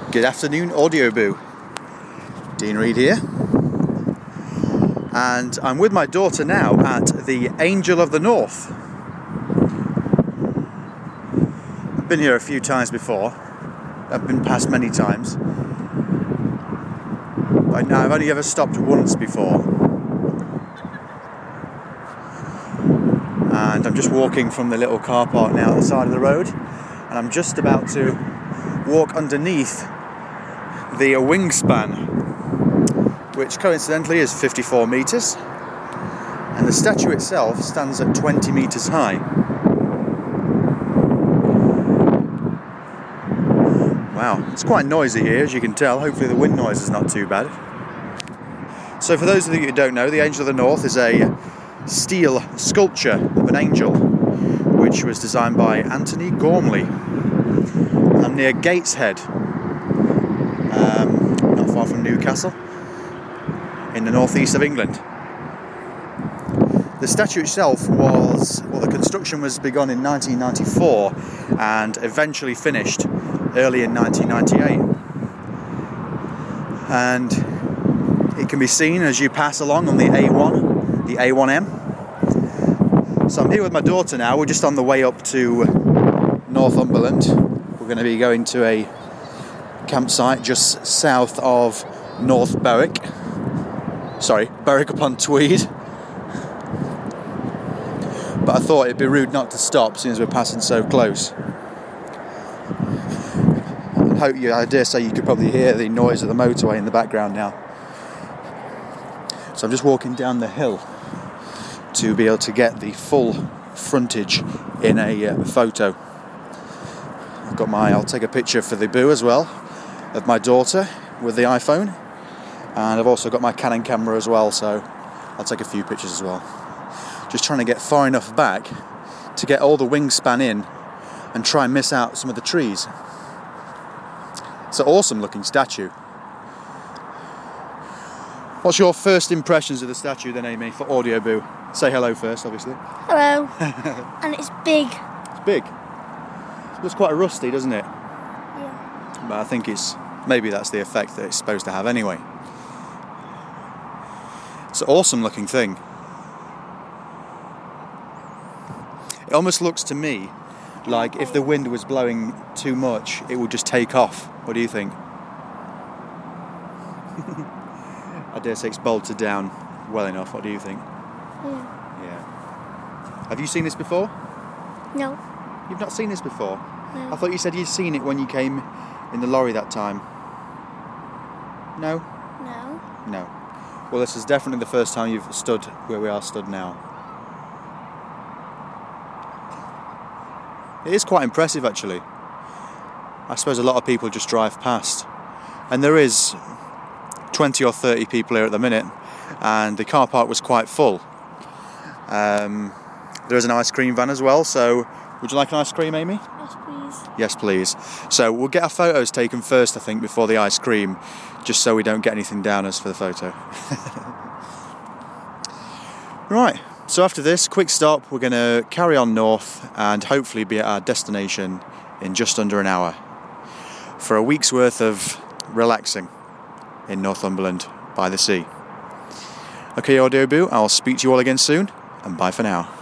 Good afternoon, Audioboo. Dean Reed here. And I'm with my daughter now at the Angel of the North. I've been here a few times before. I've been past many times. But now I've only ever stopped once before. And I'm just walking from the little car park now at the side of the road. And I'm just about to walk underneath the wingspan, which coincidentally is 54 metres, and the statue itself stands at 20 metres high. Wow, it's quite noisy here, as you can tell. Hopefully the wind noise is not too bad. So for those of you who don't know, the Angel of the North is a steel sculpture of an angel, which was designed by Anthony Gormley. I'm near Gateshead, not far from Newcastle, in the northeast of England. The statue itself the construction was begun in 1994 and eventually finished early in 1998. And it can be seen as you pass along on the A1, the A1M. So I'm here with my daughter now. We're just on the way up to Northumberland. We're going to be going to a campsite just south of North Berwick. Berwick upon Tweed. But I thought it'd be rude not to stop since we're passing so close. I dare say you could probably hear the noise of the motorway in the background now. So I'm just walking down the hill to be able to get the full frontage in a photo. I'll take a picture for the boo as well of my daughter with the iPhone, and I've also got my Canon camera as well, so I'll take a few pictures as well. Just trying to get far enough back to get all the wingspan in and try and miss out some of the trees. It's an awesome looking statue. What's your first impressions of the statue then, Amy, for Audioboo? Say hello first, obviously. Hello. And it's big. It's big. It looks quite rusty, doesn't it? Yeah. But I think maybe that's the effect that it's supposed to have anyway. It's an awesome looking thing. It almost looks to me like if the wind was blowing too much, it would just take off. What do you think? I dare say it's bolted down well enough. What do you think? Yeah. Have you seen this before? No. You've not seen this before? No. I thought you said you'd seen it when you came in the lorry that time. No? No. No. Well, this is definitely the first time you've stood where we are stood now. It is quite impressive, actually. I suppose a lot of people just drive past. And there is 20 or 30 people here at the minute, and the car park was quite full. There is an ice cream van as well, so would you like an ice cream, Amy? Yes, please. Yes, please. So we'll get our photos taken first, I think, before the ice cream, just so we don't get anything down us for the photo. Right, so after this quick stop, we're going to carry on north and hopefully be at our destination in just under an hour for a week's worth of relaxing in Northumberland by the sea. Okay, Audioboo, I'll speak to you all again soon, and bye for now.